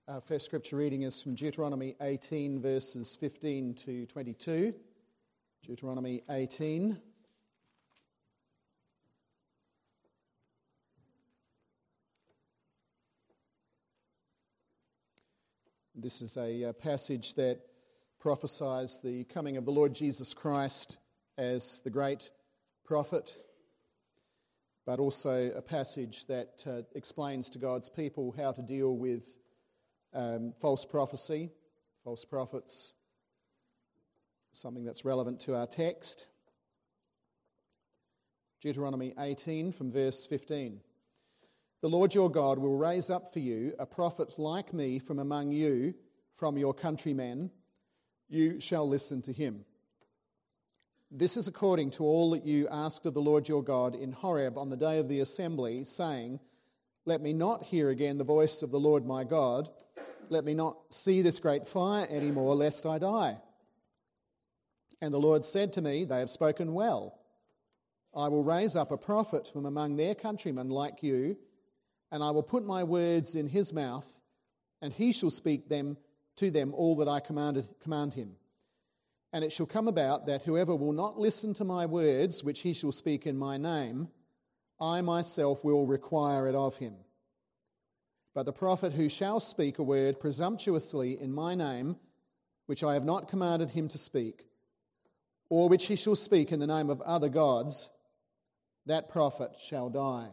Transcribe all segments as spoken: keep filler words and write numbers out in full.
Our first scripture reading is from Deuteronomy eighteen, verses fifteen to twenty-two. Deuteronomy eighteen. This is a passage that prophesies the coming of the Lord Jesus Christ as the great prophet, but also a passage that uh, explains to God's people how to deal with Um, false prophecy, false prophets, something that's relevant to our text. Deuteronomy eighteen from verse fifteen. The Lord your God will raise up for you a prophet like me from among you, from your countrymen. You shall listen to him. This is according to all that you asked of the Lord your God in Horeb on the day of the assembly, saying, Let me not hear again the voice of the Lord my God. Let me not see this great fire any more, lest I die. And the Lord said to me, They have spoken well. I will raise up a prophet from among their countrymen like you, and I will put my words in his mouth, and he shall speak them to them all that I commanded, command him. And it shall come about that whoever will not listen to my words, which he shall speak in my name, I myself will require it of him. But the prophet who shall speak a word presumptuously in my name, which I have not commanded him to speak, or which he shall speak in the name of other gods, that prophet shall die.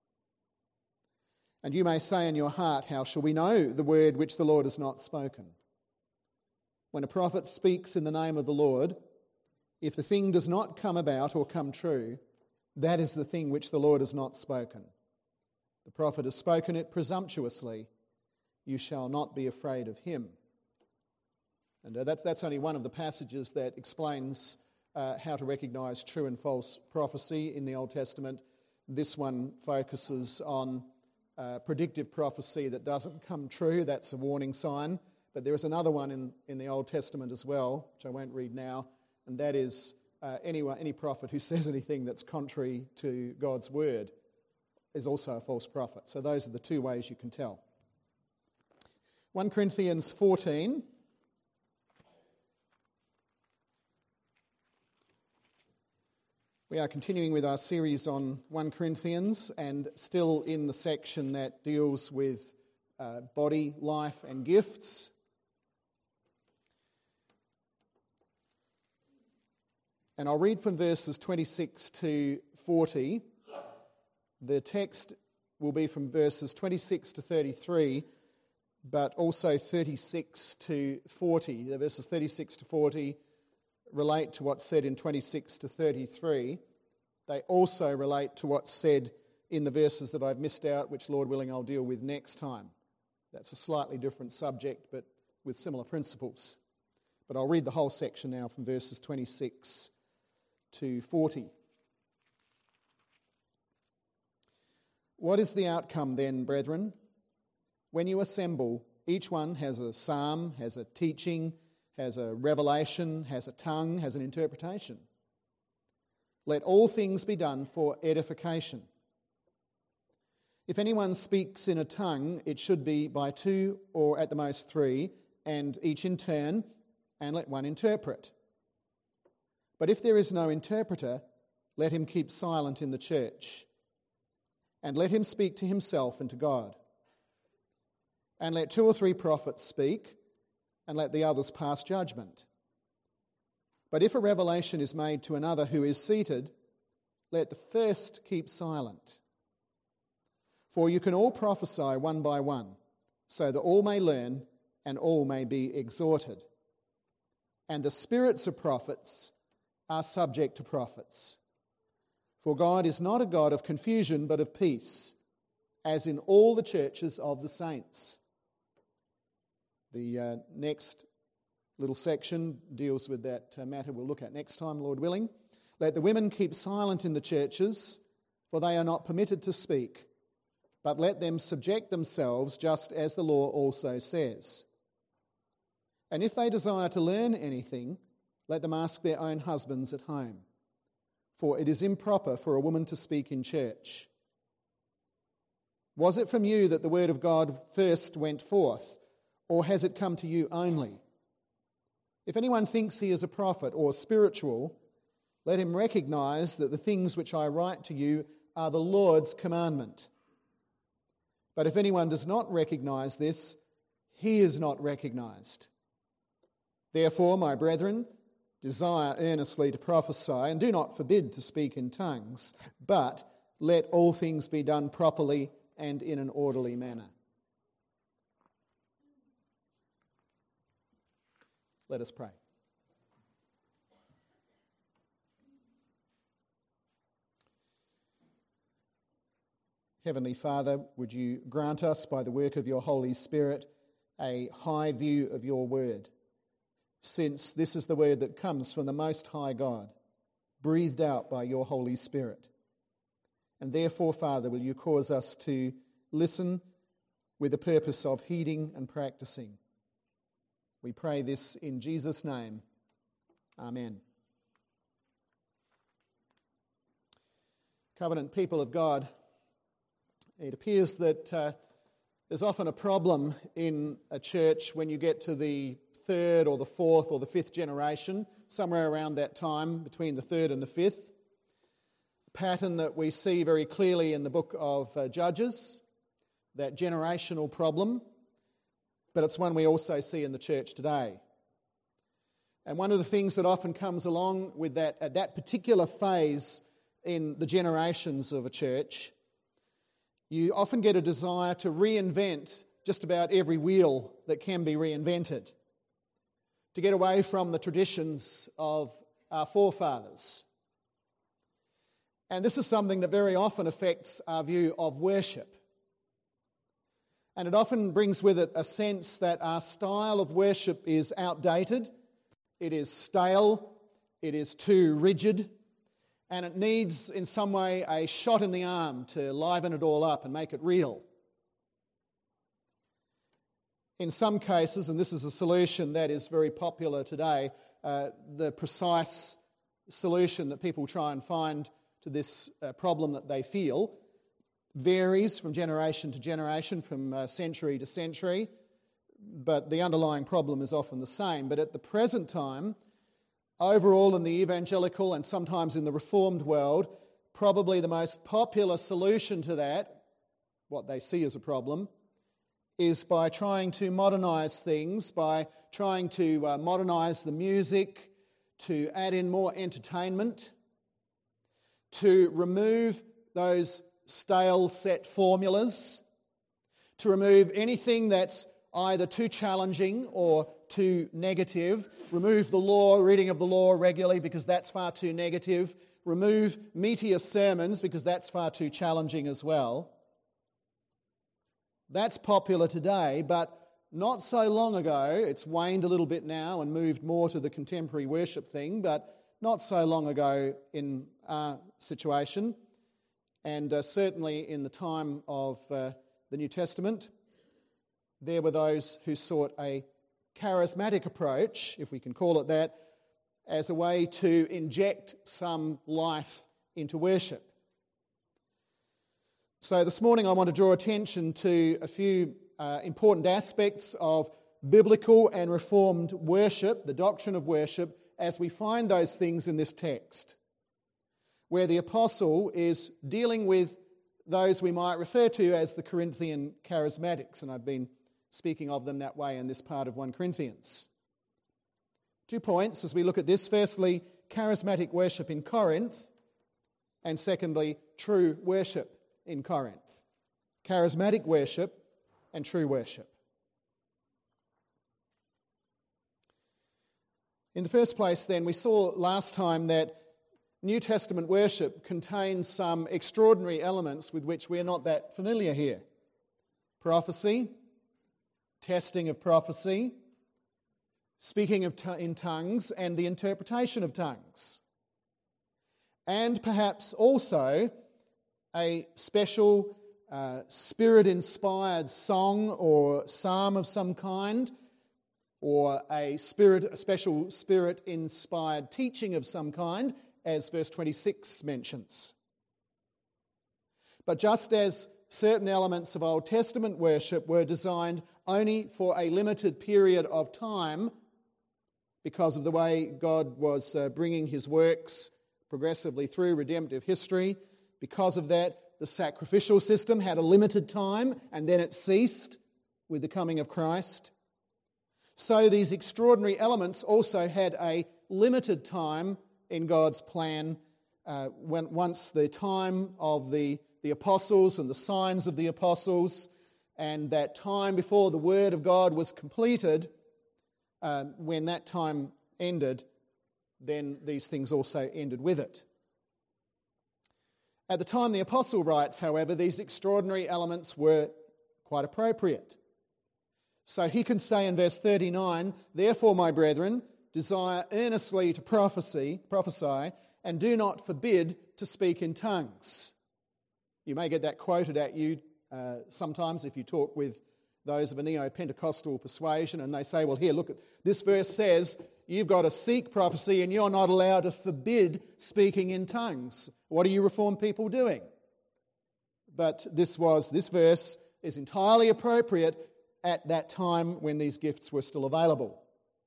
And you may say in your heart, How shall we know the word which the Lord has not spoken? When a prophet speaks in the name of the Lord, if the thing does not come about or come true, that is the thing which the Lord has not spoken. The prophet has spoken it presumptuously. You shall not be afraid of him. And uh, that's, that's only one of the passages that explains uh, how to recognise true and false prophecy in the Old Testament. This one focuses on uh, predictive prophecy that doesn't come true. That's a warning sign. But there is another one in, in the Old Testament as well, which I won't read now, and that is uh, anyone, any prophet who says anything that's contrary to God's word is also a false prophet. So those are the two ways you can tell. First Corinthians fourteen. We are continuing with our series on First Corinthians and still in the section that deals with uh, body, life and gifts. And I'll read from verses twenty-six to forty. The text will be from verses twenty-six to thirty-three, but also thirty-six to forty. The verses thirty-six to forty relate to what's said in twenty-six to thirty-three. They also relate to what's said in the verses that I've missed out, which, Lord willing, I'll deal with next time. That's a slightly different subject, but with similar principles. But I'll read the whole section now from verses twenty-six to forty. What is the outcome then, brethren? When you assemble, each one has a psalm, has a teaching, has a revelation, has a tongue, has an interpretation. Let all things be done for edification. If anyone speaks in a tongue, it should be by two or at the most three, and each in turn, and let one interpret. But if there is no interpreter, let him keep silent in the church. And let him speak to himself and to God. And let two or three prophets speak, and let the others pass judgment. But if a revelation is made to another who is seated, let the first keep silent. For you can all prophesy one by one, so that all may learn and all may be exhorted. And the spirits of prophets are subject to prophets. For God is not a God of confusion, but of peace, as in all the churches of the saints. The uh, next little section deals with that uh, matter we'll look at next time, Lord willing. Let the women keep silent in the churches, for they are not permitted to speak, but let them subject themselves, just as the law also says. And if they desire to learn anything, let them ask their own husbands at home. For it is improper for a woman to speak in church. Was it from you that the word of God first went forth, or has it come to you only? If anyone thinks he is a prophet or spiritual, let him recognize that the things which I write to you are the Lord's commandment. But if anyone does not recognize this, he is not recognized. Therefore, my brethren, desire earnestly to prophesy, and do not forbid to speak in tongues, but let all things be done properly and in an orderly manner. Let us pray. Heavenly Father, would you grant us by the work of your Holy Spirit a high view of your word, since this is the word that comes from the Most High God, breathed out by your Holy Spirit. And therefore, Father, will you cause us to listen with the purpose of heeding and practicing. We pray this in Jesus' name. Amen. Covenant people of God, it appears that uh, there's often a problem in a church when you get to the third or the fourth or the fifth generation, somewhere around that time between the third and the fifth. A pattern that we see very clearly in the book of uh, Judges, that generational problem, but it's one we also see in the church today. And one of the things that often comes along with that, at that particular phase in the generations of a church, you often get a desire to reinvent just about every wheel that can be reinvented, to get away from the traditions of our forefathers. And this is something that very often affects our view of worship. And it often brings with it a sense that our style of worship is outdated, it is stale, it is too rigid, and it needs in some way a shot in the arm to liven it all up and make it real. In some cases, and this is a solution that is very popular today, uh, the precise solution that people try and find to this uh, problem that they feel varies from generation to generation, from uh, century to century, but the underlying problem is often the same. But at the present time, overall in the evangelical and sometimes in the Reformed world, probably the most popular solution to that, what they see as a problem, is by trying to modernise things, by trying to uh, modernise the music, to add in more entertainment, to remove those stale set formulas, to remove anything that's either too challenging or too negative, remove the law, reading of the law regularly because that's far too negative, remove meatier sermons because that's far too challenging as well. That's popular today, but not so long ago, it's waned a little bit now and moved more to the contemporary worship thing, but not so long ago in our situation, and uh, certainly in the time of uh, the New Testament, there were those who sought a charismatic approach, if we can call it that, as a way to inject some life into worship. So this morning I want to draw attention to a few uh, important aspects of biblical and reformed worship, the doctrine of worship, as we find those things in this text, where the apostle is dealing with those we might refer to as the Corinthian charismatics, and I've been speaking of them that way in this part of First Corinthians. Two points as we look at this. Firstly, charismatic worship in Corinth, and secondly, true worship in Corinth. Charismatic worship and true worship. In the first place then, we saw last time that New Testament worship contains some extraordinary elements with which we're not that familiar here. Prophecy, testing of prophecy, speaking of t- in tongues, and the interpretation of tongues. And perhaps also a special uh, spirit-inspired song or psalm of some kind, or a spirit, a special spirit-inspired teaching of some kind, as verse twenty-six mentions. But just as certain elements of Old Testament worship were designed only for a limited period of time because of the way God was uh, bringing his works progressively through redemptive history. Because of that, the sacrificial system had a limited time and then it ceased with the coming of Christ. So these extraordinary elements also had a limited time in God's plan uh, when once the time of the, the apostles and the signs of the apostles and that time before the word of God was completed, uh, when that time ended, then these things also ended with it. At the time the apostle writes, however, these extraordinary elements were quite appropriate. So he can say in verse thirty-nine, "Therefore, my brethren, desire earnestly to prophesy, prophesy, and do not forbid to speak in tongues." You may get that quoted at you uh, sometimes if you talk with those of a neo-Pentecostal persuasion and they say, well, here, look, this verse says you've got to seek prophecy and you're not allowed to forbid speaking in tongues. What are you Reformed people doing? But this was, this verse is entirely appropriate at that time when these gifts were still available.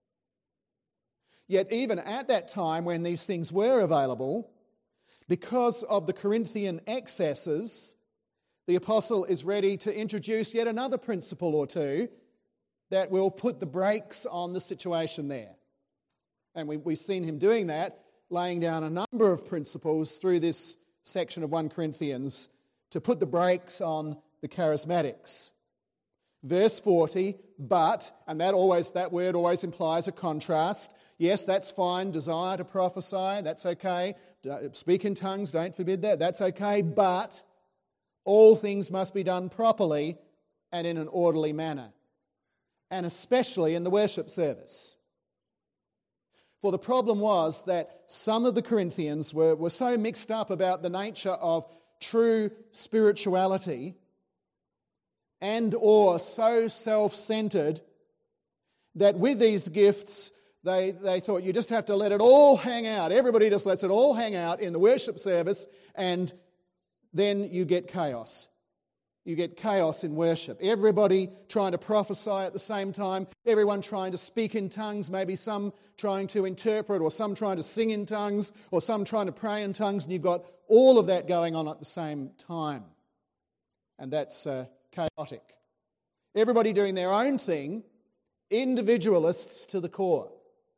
Yet even at that time when these things were available, because of the Corinthian excesses, the apostle is ready to introduce yet another principle or two that will put the brakes on the situation there. And we, we've seen him doing that, laying down a number of principles through this section of First Corinthians to put the brakes on the charismatics. Verse forty, but, and that always that word always implies a contrast. Yes, that's fine, desire to prophesy, that's okay. Speak in tongues, don't forbid that, that's okay, but all things must be done properly and in an orderly manner, and especially in the worship service. For the problem was that some of the Corinthians were, were so mixed up about the nature of true spirituality and or so self-centered that with these gifts they, they thought you just have to let it all hang out. Everybody just lets it all hang out in the worship service and then you get chaos. You get chaos in worship. Everybody trying to prophesy at the same time, everyone trying to speak in tongues, maybe some trying to interpret or some trying to sing in tongues or some trying to pray in tongues, and you've got all of that going on at the same time. And that's uh, chaotic. Everybody doing their own thing, individualists to the core.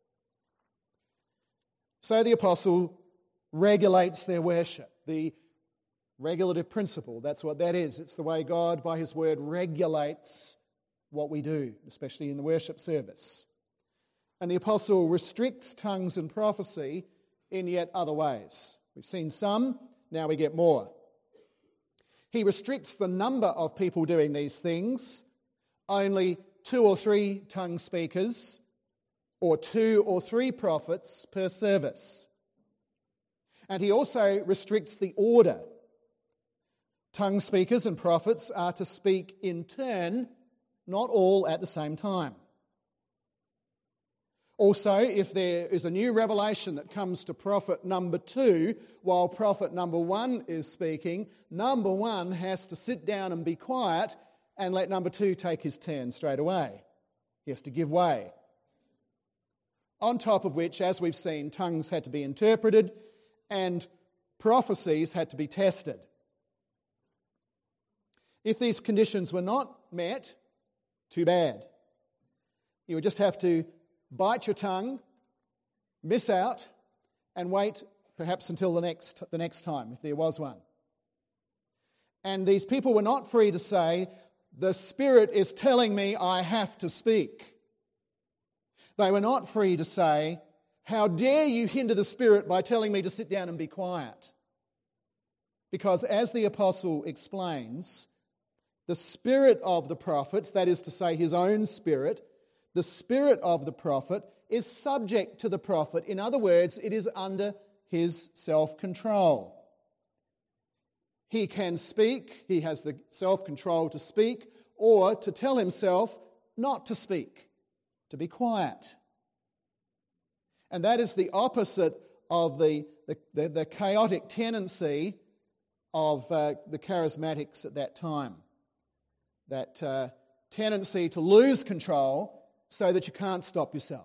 So the apostle regulates their worship. The regulative principle, that's what that is. It's the way God, by his word, regulates what we do, especially in the worship service. And the apostle restricts tongues and prophecy in yet other ways. We've seen some, now we get more. He restricts the number of people doing these things, only two or three tongue speakers, or two or three prophets per service. And he also restricts the order. Tongue speakers and prophets are to speak in turn, not all at the same time. Also, if there is a new revelation that comes to prophet number two, while prophet number one is speaking, number one has to sit down and be quiet and let number two take his turn straight away. He has to give way. On top of which, as we've seen, tongues had to be interpreted and prophecies had to be tested. If these conditions were not met, too bad. You would just have to bite your tongue, miss out, and wait perhaps until the next, the next time, if there was one. And these people were not free to say, the Spirit is telling me I have to speak. They were not free to say, how dare you hinder the Spirit by telling me to sit down and be quiet? Because as the apostle explains, the spirit of the prophets, that is to say his own spirit, the spirit of the prophet is subject to the prophet. In other words, it is under his self-control. He can speak, he has the self-control to speak, or to tell himself not to speak, to be quiet. And that is the opposite of the, the, the, the chaotic tendency of uh, the charismatics at that time. That uh, tendency to lose control so that you can't stop yourself.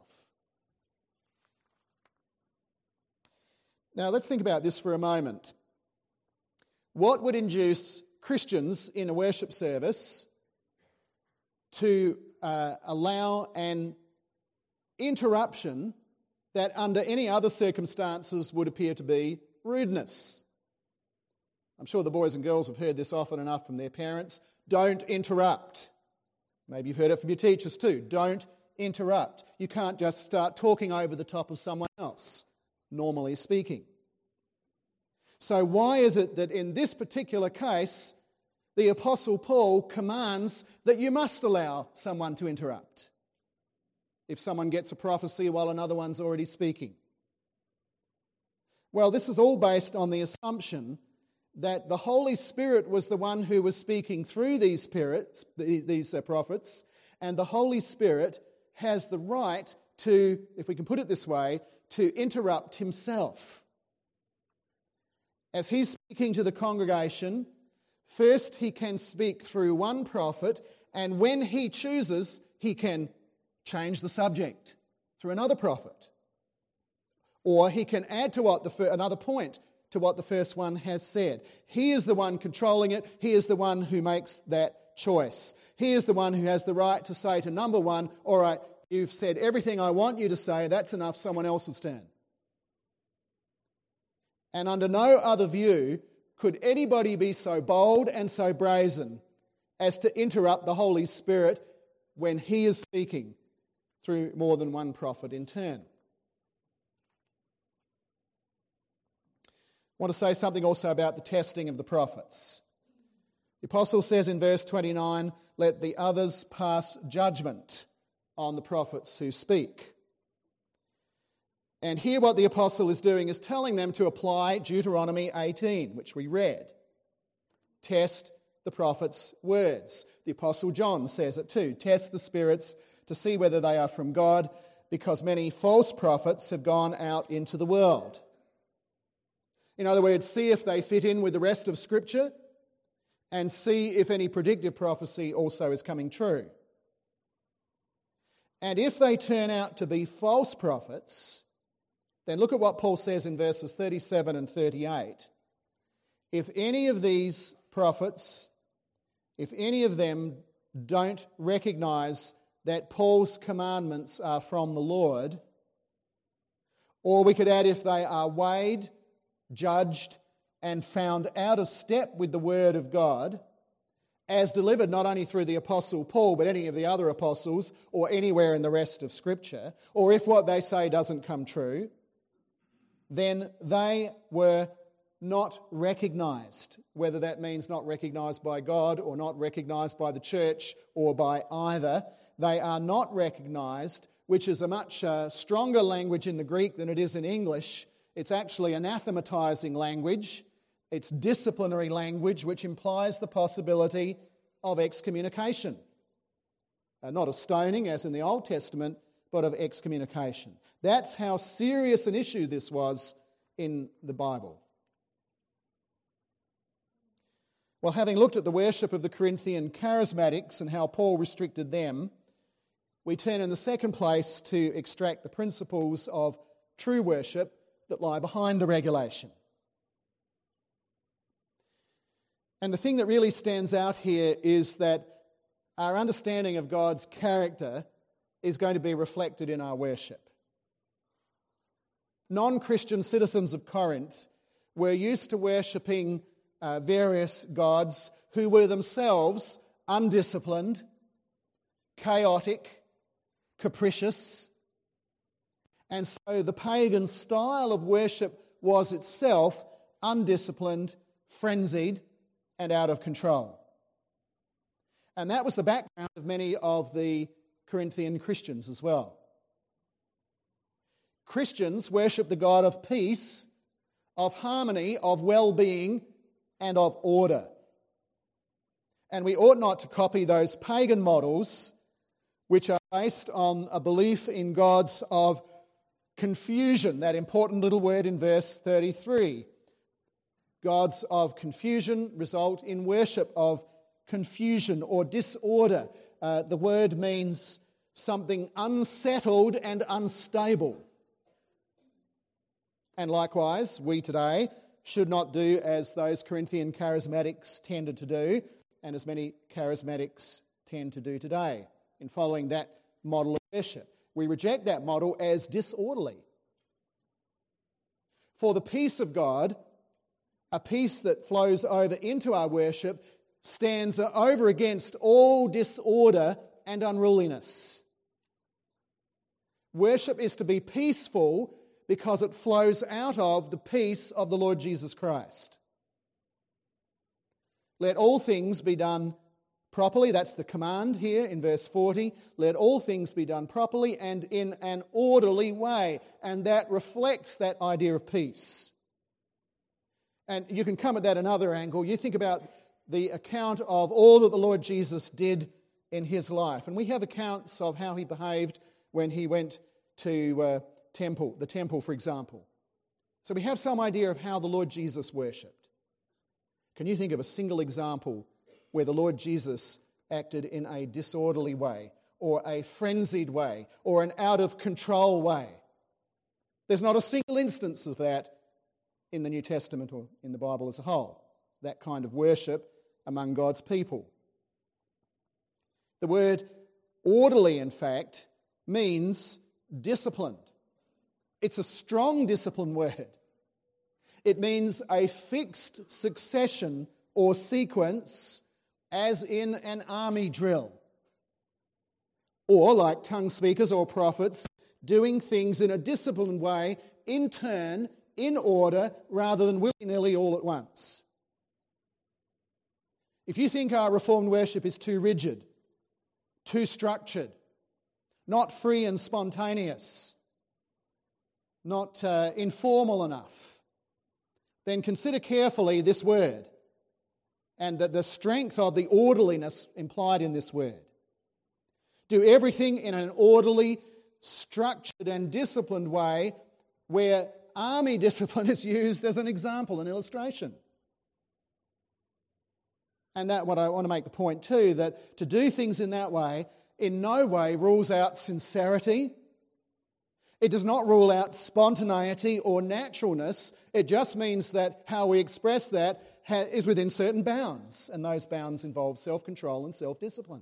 Now let's think about this for a moment. What would induce Christians in a worship service to uh, allow an interruption that under any other circumstances would appear to be rudeness? I'm sure the boys and girls have heard this often enough from their parents. Don't interrupt. Maybe you've heard it from your teachers too. Don't interrupt. You can't just start talking over the top of someone else, normally speaking. So why is it that in this particular case, the Apostle Paul commands that you must allow someone to interrupt if someone gets a prophecy while another one's already speaking? Well, this is all based on the assumption that the Holy Spirit was the one who was speaking through these spirits, these prophets, and the Holy Spirit has the right to, if we can put it this way, to interrupt himself. As he's speaking to the congregation, first he can speak through one prophet, and when he chooses, he can change the subject through another prophet. Or he can add to what the another point to what the first one has said. He is the one controlling it. He is the one who makes that choice. He is the one who has the right to say to number one, all right, you've said everything I want you to say, that's enough, someone else's turn. And under no other view could anybody be so bold and so brazen as to interrupt the Holy Spirit when he is speaking through more than one prophet in turn. I want to say something also about the testing of the prophets. The apostle says in verse twenty-nine, let the others pass judgment on the prophets who speak. And here what the apostle is doing is telling them to apply Deuteronomy eighteen, which we read. Test the prophets' words. The apostle John says it too. Test the spirits to see whether they are from God, because many false prophets have gone out into the world. In other words, see if they fit in with the rest of Scripture and see if any predictive prophecy also is coming true. And if they turn out to be false prophets, then look at what Paul says in verses thirty-seven and thirty-eight. If any of these prophets, if any of them don't recognise that Paul's commandments are from the Lord, or we could add if they are weighed, judged and found out of step with the word of God, as delivered not only through the apostle Paul but any of the other apostles or anywhere in the rest of Scripture, or if what they say doesn't come true, then they were not recognised, whether that means not recognised by God or not recognised by the church or by either. They are not recognised, which is a much uh, stronger language in the Greek than it is in English. It's actually anathematizing language. It's disciplinary language, which implies the possibility of excommunication. Uh, not of stoning, as in the Old Testament, but of excommunication. That's how serious an issue this was in the Bible. Well, having looked at the worship of the Corinthian charismatics and how Paul restricted them, we turn in the second place to extract the principles of true worship that lie behind the regulation. And the thing that really stands out here is that our understanding of God's character is going to be reflected in our worship. Non-Christian citizens of Corinth were used to worshipping uh, various gods who were themselves undisciplined, chaotic, capricious. And so the pagan style of worship was itself undisciplined, frenzied, and out of control. And that was the background of many of the Corinthian Christians as well. Christians worship the God of peace, of harmony, of well-being, and of order. And we ought not to copy those pagan models which are based on a belief in gods of confusion, that important little word in verse thirty-three. Gods of confusion result in worship of confusion or disorder. Uh, the word means something unsettled and unstable. And likewise, we today should not do as those Corinthian charismatics tended to do, and as many charismatics tend to do today, in following that model of worship. We reject that model as disorderly. For the peace of God, a peace that flows over into our worship, stands over against all disorder and unruliness. Worship is to be peaceful because it flows out of the peace of the Lord Jesus Christ. Let all things be done properly. That's the command here in verse forty. Let all things be done properly and in an orderly way. And that reflects that idea of peace. And you can come at that another angle. You think about the account of all that the Lord Jesus did in his life. And we have accounts of how he behaved when he went to uh, temple, the temple, for example. So we have some idea of how the Lord Jesus worshipped. Can you think of a single example where the Lord Jesus acted in a disorderly way, or a frenzied way, or an out-of-control way? There's not a single instance of that in the New Testament or in the Bible as a whole, that kind of worship among God's people. The word orderly, in fact, means disciplined. It's a strong discipline word. It means a fixed succession or sequence, as in an army drill. Or, like tongue speakers or prophets, doing things in a disciplined way, in turn, in order, rather than willy-nilly all at once. If you think our Reformed worship is too rigid, too structured, not free and spontaneous, not uh, informal enough, then consider carefully this word and the, the strength of the orderliness implied in this word. Do everything in an orderly, structured and disciplined way, where army discipline is used as an example, an illustration. And that what I want to make the point too, that to do things in that way in no way rules out sincerity. It does not rule out spontaneity or naturalness. It just means that how we express that is within certain bounds, and those bounds involve self-control and self-discipline.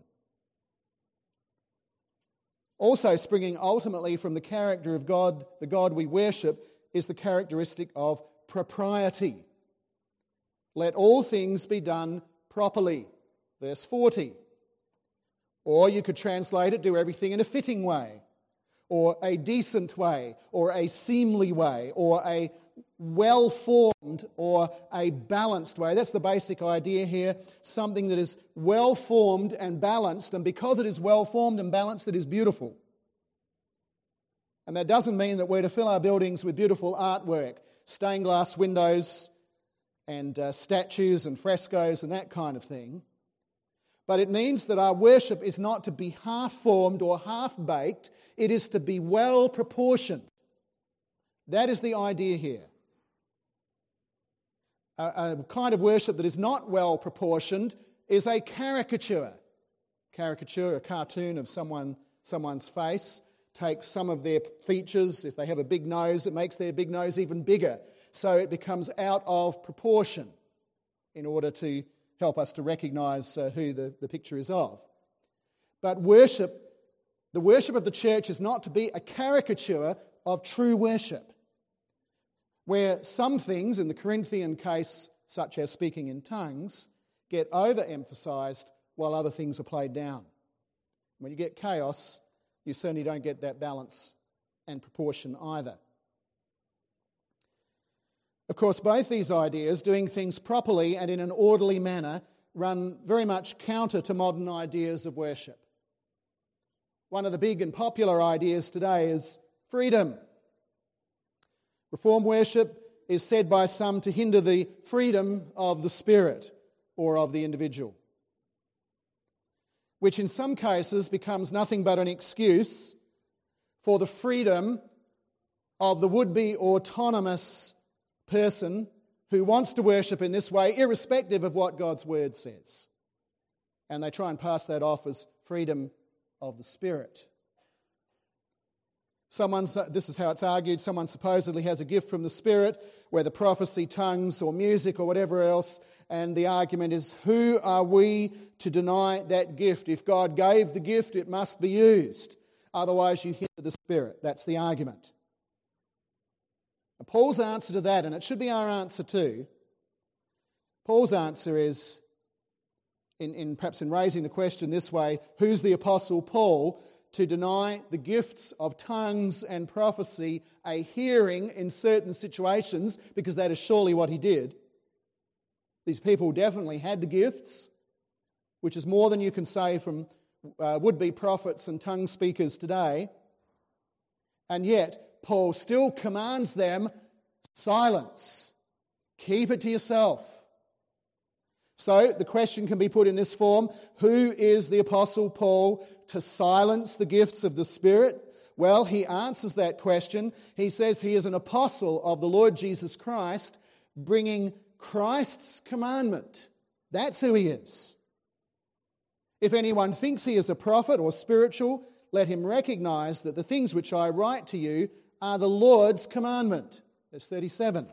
Also, springing ultimately from the character of God, the God we worship, is the characteristic of propriety. Let all things be done properly. Verse forty. Or you could translate it, do everything in a fitting way, or a decent way, or a seemly way, or a well-formed or a balanced way. That's the basic idea here. Something that is well-formed and balanced, and because it is well-formed and balanced, it is beautiful. And that doesn't mean that we're to fill our buildings with beautiful artwork, stained glass windows and uh, statues and frescoes and that kind of thing. But it means that our worship is not to be half-formed or half-baked. It is to be well-proportioned. That is the idea here. A, a kind of worship that is not well-proportioned is a caricature. Caricature, a cartoon of someone, someone's face, takes some of their features. If they have a big nose, it makes their big nose even bigger. So it becomes out of proportion in order to help us to recognise uh, who the, the picture is of. But worship, the worship of the church is not to be a caricature of true worship, where some things, in the Corinthian case, such as speaking in tongues, get overemphasised while other things are played down. When you get chaos, you certainly don't get that balance and proportion either. Of course, both these ideas, doing things properly and in an orderly manner, run very much counter to modern ideas of worship. One of the big and popular ideas today is freedom. Reformed worship is said by some to hinder the freedom of the spirit or of the individual, which in some cases becomes nothing but an excuse for the freedom of the would-be autonomous person who wants to worship in this way, irrespective of what God's word says. And they try and pass that off as freedom of the Spirit. Someone, this is how it's argued, someone supposedly has a gift from the Spirit, whether prophecy, tongues, or music, or whatever else, and the argument is, who are we to deny that gift? If God gave the gift, it must be used. Otherwise, you hinder the Spirit. That's the argument. Now, Paul's answer to that, and it should be our answer too, Paul's answer is, in, in perhaps in raising the question this way, who's the Apostle Paul to deny the gifts of tongues and prophecy a hearing in certain situations, because that is surely what he did. These people definitely had the gifts, which is more than you can say from uh, would-be prophets and tongue speakers today. And yet, Paul still commands them, silence. Keep it to yourself. So the question can be put in this form: who is the Apostle Paul to silence the gifts of the Spirit? Well, he answers that question. He says he is an apostle of the Lord Jesus Christ, bringing Christ's commandment. That's who he is. If anyone thinks he is a prophet or spiritual, let him recognize that the things which I write to you are the Lord's commandment. Verse thirty-seven.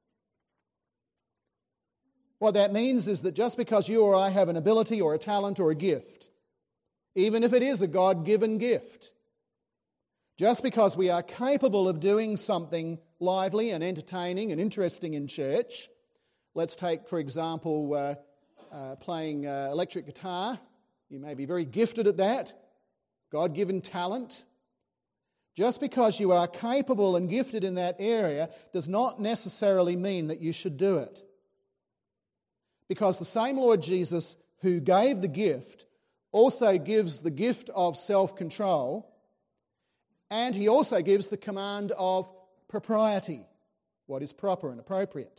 What that means is that just because you or I have an ability or a talent or a gift, even if it is a God-given gift, just because we are capable of doing something lively and entertaining and interesting in church, let's take, for example, uh, uh, playing uh, electric guitar. You may be very gifted at that, God-given talent. Just because you are capable and gifted in that area does not necessarily mean that you should do it. Because the same Lord Jesus who gave the gift also gives the gift of self-control, and he also gives the command of propriety, what is proper and appropriate.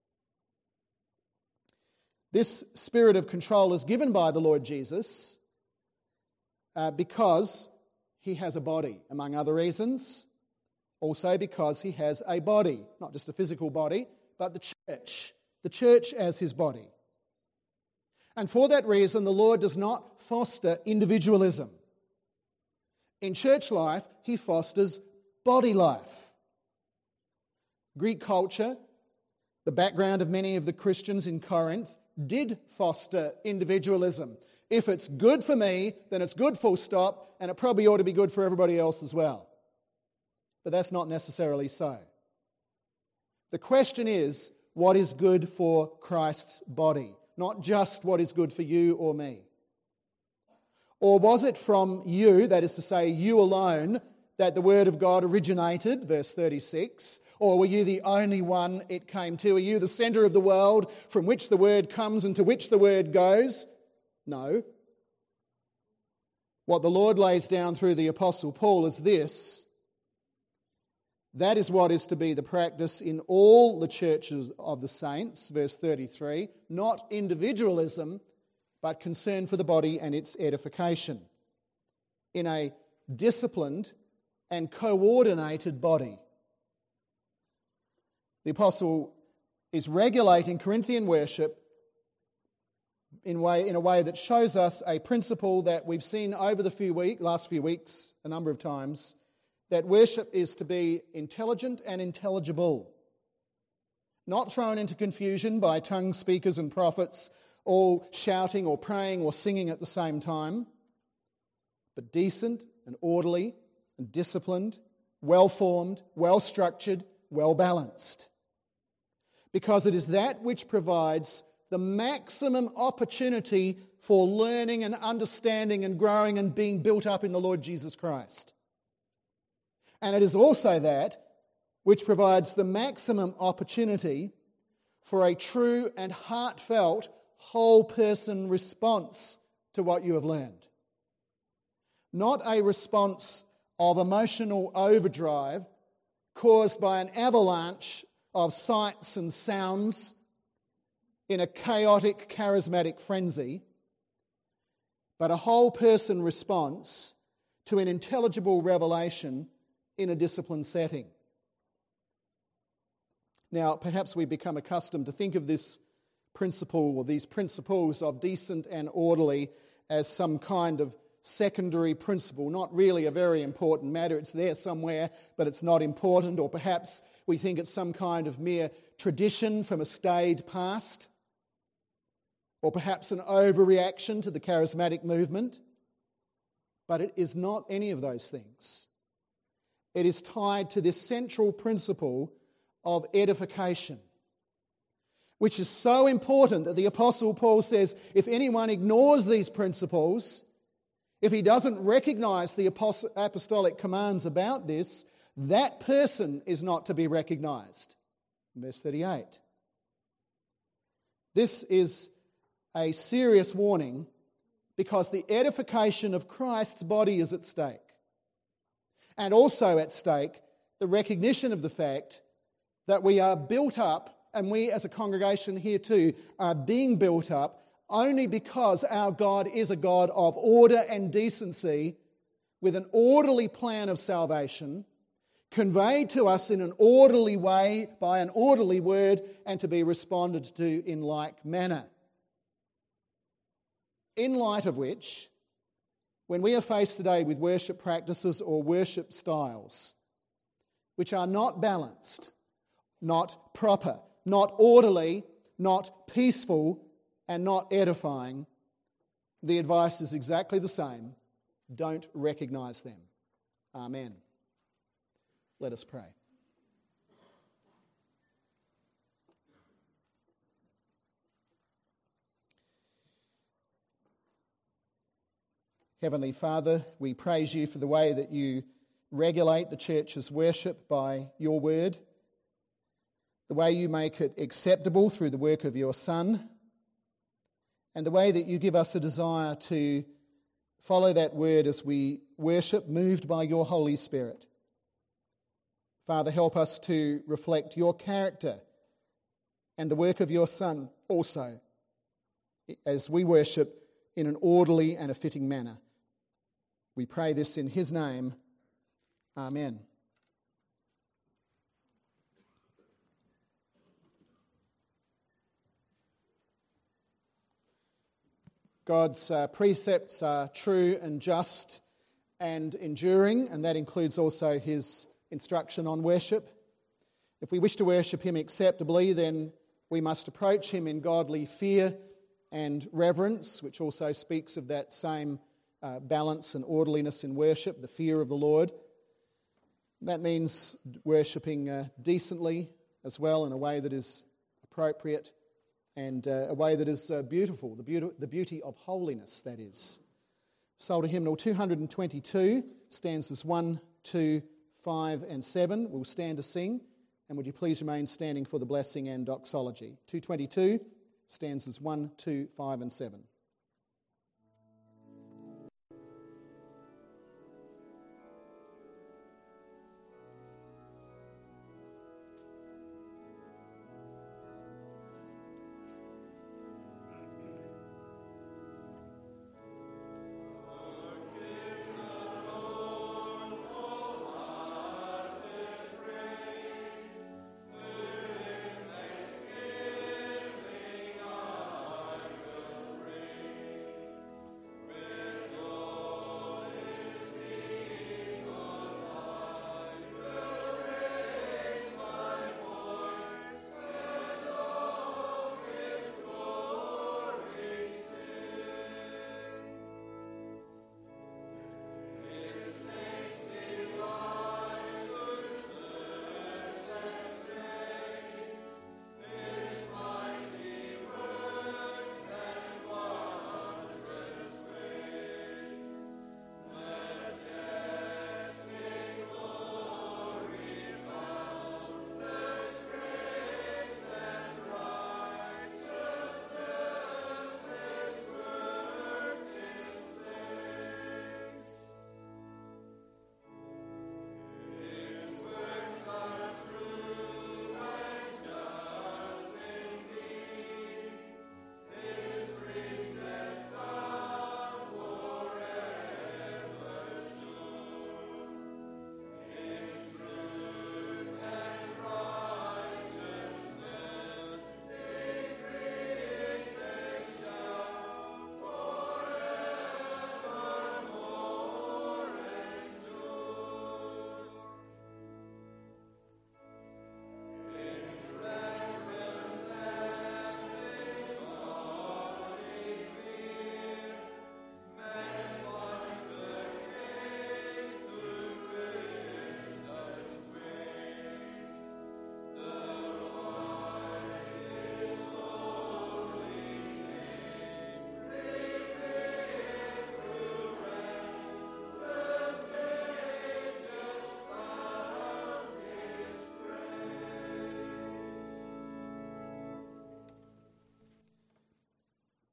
This spirit of control is given by the Lord Jesus uh, because he has a body, among other reasons. Also because he has a body, not just a physical body, but the church, the church as his body. And for that reason, the Lord does not foster individualism. In church life, he fosters body life. Greek culture, the background of many of the Christians in Corinth, did foster individualism. If it's good for me, then it's good full stop, and it probably ought to be good for everybody else as well. But that's not necessarily so. The question is, what is good for Christ's body? Not just what is good for you or me. Or was it from you, that is to say you alone, that the word of God originated, verse thirty-six? Or were you the only one it came to? Are you the centre of the world from which the word comes and to which the word goes? No. What the Lord lays down through the Apostle Paul is this: that is what is to be the practice in all the churches of the saints, verse thirty-three, not individualism, but concern for the body and its edification, in a disciplined and coordinated body. The apostle is regulating Corinthian worship in, way, in a way that shows us a principle that we've seen over the few week, last few weeks a number of times, that worship is to be intelligent and intelligible, not thrown into confusion by tongue speakers and prophets, all shouting or praying or singing at the same time, but decent and orderly and disciplined, well-formed, well-structured, well-balanced. Because it is that which provides the maximum opportunity for learning and understanding and growing and being built up in the Lord Jesus Christ. And it is also that which provides the maximum opportunity for a true and heartfelt whole-person response to what you have learned. Not a response of emotional overdrive caused by an avalanche of sights and sounds in a chaotic, charismatic frenzy, but a whole-person response to an intelligible revelation in a disciplined setting. Now, perhaps we become accustomed to think of this principle or these principles of decent and orderly as some kind of secondary principle, not really a very important matter. It's there somewhere, but it's not important. Or perhaps we think it's some kind of mere tradition from a staid past, or perhaps an overreaction to the charismatic movement. But it is not any of those things. It is tied to this central principle of edification, which is so important that the Apostle Paul says if anyone ignores these principles, if he doesn't recognize the apostolic commands about this, that person is not to be recognized. Verse thirty-eight. This is a serious warning because the edification of Christ's body is at stake. And also at stake, the recognition of the fact that we are built up, and we as a congregation here too are being built up only because our God is a God of order and decency with an orderly plan of salvation conveyed to us in an orderly way by an orderly word and to be responded to in like manner. In light of which, when we are faced today with worship practices or worship styles which are not balanced, not proper, not orderly, not peaceful, and not edifying, the advice is exactly the same. Don't recognise them. Amen. Let us pray. Heavenly Father, we praise you for the way that you regulate the church's worship by your word, the way you make it acceptable through the work of your Son, and the way that you give us a desire to follow that word as we worship, moved by your Holy Spirit. Father, help us to reflect your character and the work of your Son also as we worship in an orderly and a fitting manner. We pray this in his name. Amen. God's uh, precepts are true and just and enduring, and that includes also his instruction on worship. If we wish to worship him acceptably, then we must approach him in godly fear and reverence, which also speaks of that same uh, balance and orderliness in worship, the fear of the Lord. That means worshipping uh, decently as well, in a way that is appropriate and uh, a way that is uh, beautiful, the beauty, the beauty of holiness, that is. Psalter Hymnal two hundred twenty-two, stanzas one, two, five and seven. We'll stand to sing, and would you please remain standing for the blessing and doxology. two twenty-two, stanzas one, two, five and seven.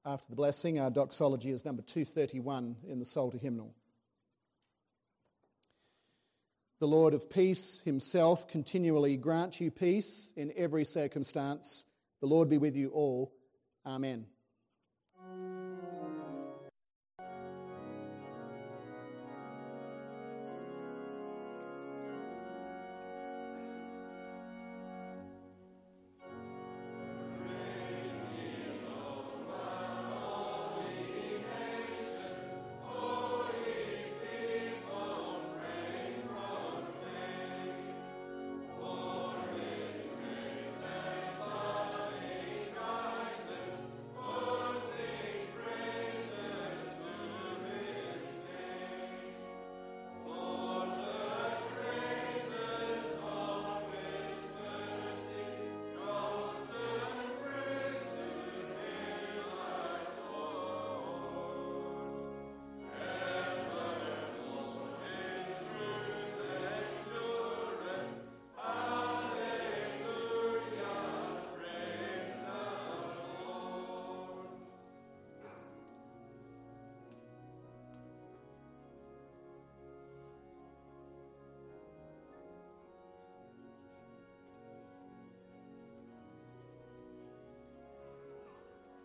after the blessing, our doxology is number two thirty-one in the Psalter hymnal. The Lord of peace himself continually grant you peace in every circumstance. The Lord be with you all. Amen.